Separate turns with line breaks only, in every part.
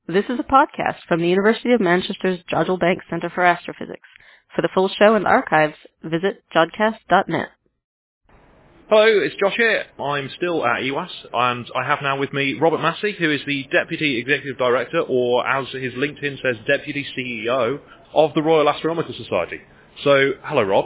This is a podcast from the University of Manchester's Jodrell Bank Centre for Astrophysics. For the full show and archives, visit jodcast.net.
Hello, it's Josh here. I'm still at EWAS, and I have now with me Robert Massey, who is the Deputy Executive Director, or as his LinkedIn says, Deputy CEO of the Royal Astronomical Society. So, hello Rob.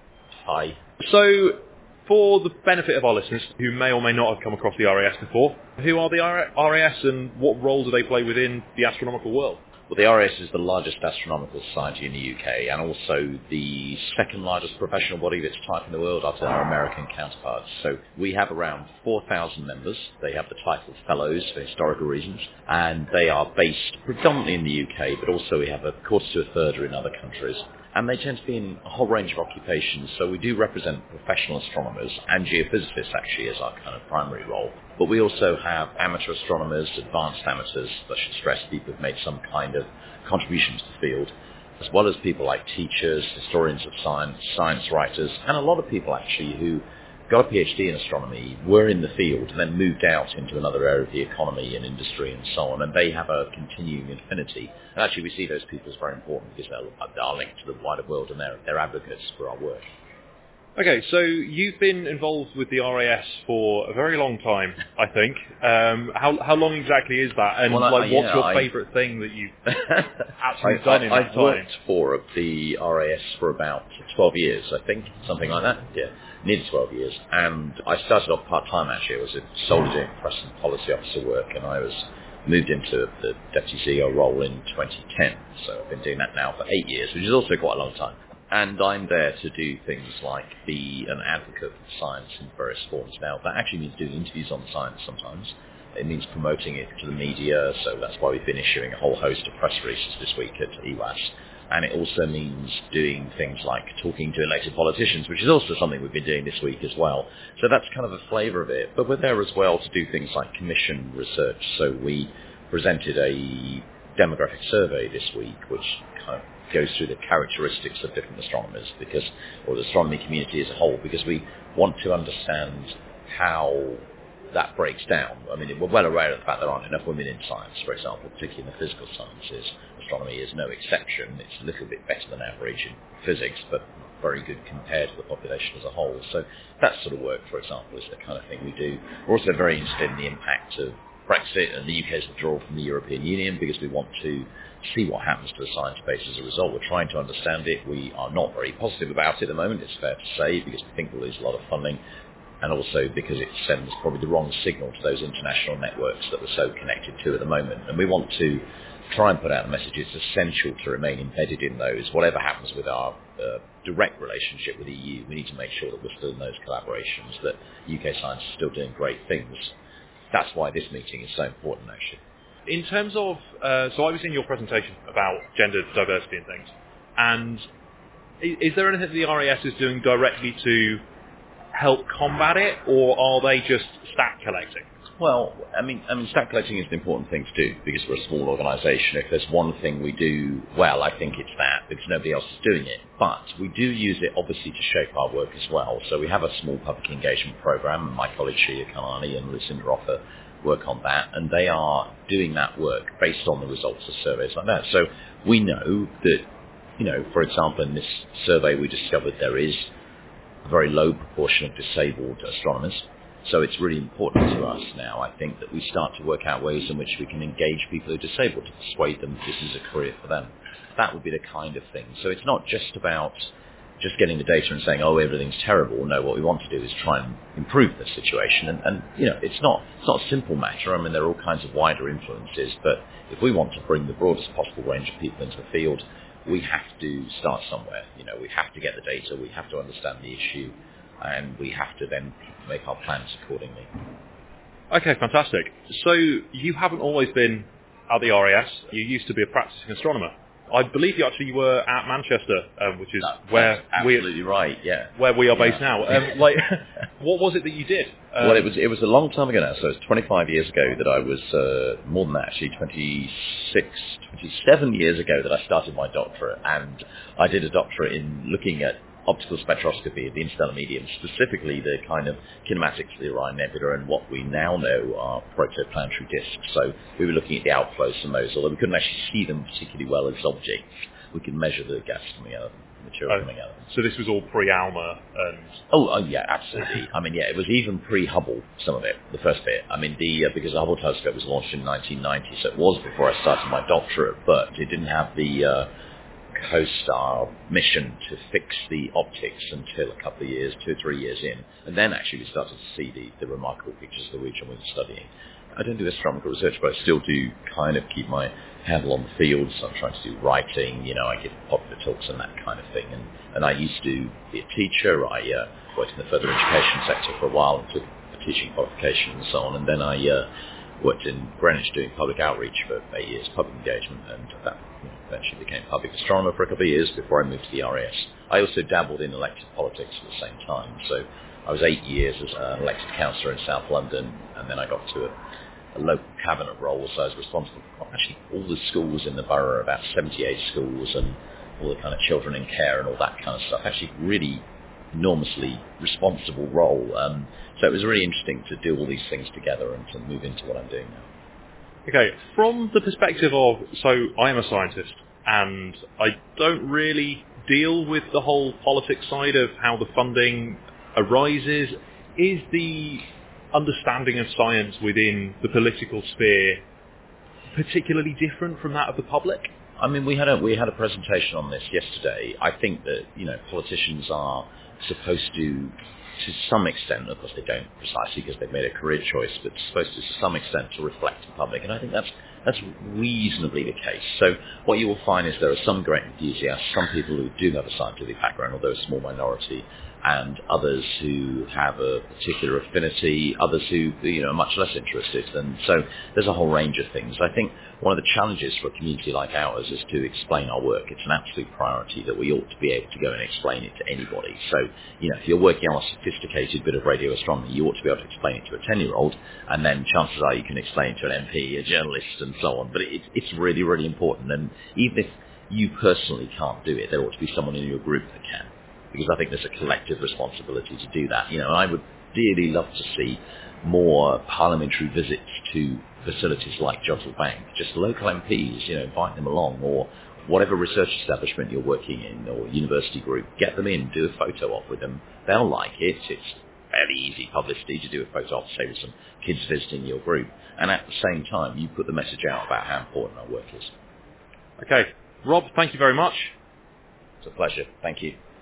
Hi.
So, for the benefit of our listeners who may or may not have come across the RAS before, who are the RAS and what role do they play within the astronomical world?
Well, the RAS is the largest astronomical society in the UK and also the second largest professional body of its type in the world after our American counterparts. So we have around 4,000 members. They have the title of Fellows for historical reasons, and they are based predominantly in the UK, but also we have a quarter to a third are in other countries. And they tend to be in a whole range of occupations, so we do represent professional astronomers and geophysicists actually as our kind of primary role. But we also have amateur astronomers, advanced amateurs, I should stress, people who've made some kind of contribution to the field, as well as people like teachers, historians of science, science writers, and a lot of people actually who got a PhD in astronomy, were in the field, and then moved out into another area of the economy and industry and so on, and they have a continuing affinity. And actually we see those people as very important because they are linked to the wider world and they're advocates for our work.
Okay, so you've been involved with the RAS for a very long time, I think. How long exactly is that? And what's your favourite thing that you've actually done in that time?
I've worked for the RAS for about 12 years, I think, something like that. Yeah, nearly 12 years. And I started off part-time, actually. I was solely doing press and policy officer work, and I was moved into the deputy CEO role in 2010. So I've been doing that now for 8 years, which is also quite a long time. And I'm there to do things like be an advocate for science in various forms. Now, that actually means doing interviews on science sometimes. It means promoting it to the media, so that's why we've been issuing a whole host of press releases this week at EWAS. And it also means doing things like talking to elected politicians, which is also something we've been doing this week as well. So that's kind of a flavour of it. But we're there as well to do things like commission research. So we presented a demographic survey this week, which kind of goes through the characteristics of different astronomers, or the astronomy community as a whole, because we want to understand how that breaks down. I mean, we're well aware of the fact there aren't enough women in science, for example, particularly in the physical sciences. Astronomy is no exception. It's a little bit better than average in physics, but not very good compared to the population as a whole. So that sort of work, for example, is the kind of thing we do. We're also very interested in the impact of Brexit and the UK's withdrawal from the European Union, because we want to see what happens to the science base as a result. We're trying to understand it. We are not very positive about it at the moment, it's fair to say, because we think we'll lose a lot of funding, and also because it sends probably the wrong signal to those international networks that we're so connected to at the moment. And we want to try and put out a message it's essential to remain embedded in those. Whatever happens with our direct relationship with the EU, we need to make sure that we're still in those collaborations, that UK science is still doing great things. That's why this meeting is so important, actually.
In terms of, so I was in your presentation about gender diversity and things, and is there anything the RAS is doing directly to help combat it, or are they just stat collecting?
Well, I mean, stat collecting is an important thing to do because we're a small organisation. If there's one thing we do well, I think it's that, because nobody else is doing it. But we do use it, obviously, to shape our work as well. So we have a small public engagement programme, and my colleagues Shia Kalani and Lucinda Offer work on that, and they are doing that work based on the results of surveys like that. So we know that, for example, in this survey we discovered there is a very low proportion of disabled astronomers. So it's really important to us now, I think, that we start to work out ways in which we can engage people who are disabled to persuade them this is a career for them. That would be the kind of thing. So it's not just about just getting the data and saying, oh, everything's terrible. No, what we want to do is try and improve the situation. And it's not a simple matter. I mean, there are all kinds of wider influences, but if we want to bring the broadest possible range of people into the field, we have to start somewhere. We have to get the data, we have to understand the issue, and we have to then make our plans accordingly.
Okay, fantastic. So you haven't always been at the RAS. You used to be a practicing astronomer. I believe you actually were at Manchester, which is where
absolutely right. Yeah,
where we are based now. What was it that you did?
Well, it was a long time ago now. So it was 25 years ago that I was more than that, actually 27 years ago that I started my doctorate, and I did a doctorate in looking at optical spectroscopy of the interstellar medium, specifically the kind of kinematics of the Orion Nebula and what we now know are protoplanetary disks. So we were looking at the outflows from those, although we couldn't actually see them particularly well as objects. We could measure the gas coming out of them, material coming out of them.
So this was all pre-ALMA and...
Oh, yeah, absolutely. I mean, yeah, it was even pre-Hubble, some of it, the first bit. I mean, because the Hubble telescope was launched in 1990, so it was before I started my doctorate, but it didn't have the COSTAR mission to fix the optics until a couple of years, 2 or 3 years in. And then actually we started to see the remarkable pictures of the region we were studying. I don't do astronomical research, but I still do kind of keep my handle on the field. So I'm trying to do writing, I give popular talks and that kind of thing. And I used to be a teacher. I worked in the further education sector for a while and took a teaching qualification and so on. And then I worked in Greenwich doing public outreach for 8 years, public engagement, and that eventually became public astronomer for a couple of years before I moved to the RAS. I also dabbled in elected politics at the same time. So I was 8 years as an elected councillor in South London, and then I got to a local cabinet role, so I was responsible for actually all the schools in the borough, about 78 schools, and all the kind of children in care and all that kind of stuff. Actually really enormously responsible role. So it was really interesting to do all these things together and to move into what I'm doing now.
Okay, from the perspective of, so I am a scientist, and I don't really deal with the whole politics side of how the funding arises. Is the understanding of science within the political sphere particularly different from that of the public?
I mean, we had a presentation on this yesterday. I think that, politicians are supposed to some extent, of course they don't precisely because they've made a career choice, but supposed to some extent to reflect the public, and I think that's reasonably the case. So what you will find is there are some great enthusiasts, some people who do have a scientific background, although a small minority, and others who have a particular affinity, others who are much less interested, and so there's a whole range of things. I think one of the challenges for a community like ours is to explain our work. It's an absolute priority that we ought to be able to go and explain it to anybody. So, if you're working on a sophisticated bit of radio astronomy, you ought to be able to explain it to a 10-year-old, and then chances are you can explain it to an MP, a journalist, and so on. But it's really, really important, and even if you personally can't do it, there ought to be someone in your group that can, because I think there's a collective responsibility to do that. And I would dearly love to see more parliamentary visits to facilities like Jodrell Bank, just local MPs, invite them along, or whatever research establishment you're working in, or university group, get them in, do a photo op with them. They'll like it. It's fairly easy publicity to do a photo op, say, with some kids visiting your group. And at the same time, you put the message out about how important our work is.
Okay. Rob, thank you very much.
It's a pleasure. Thank you.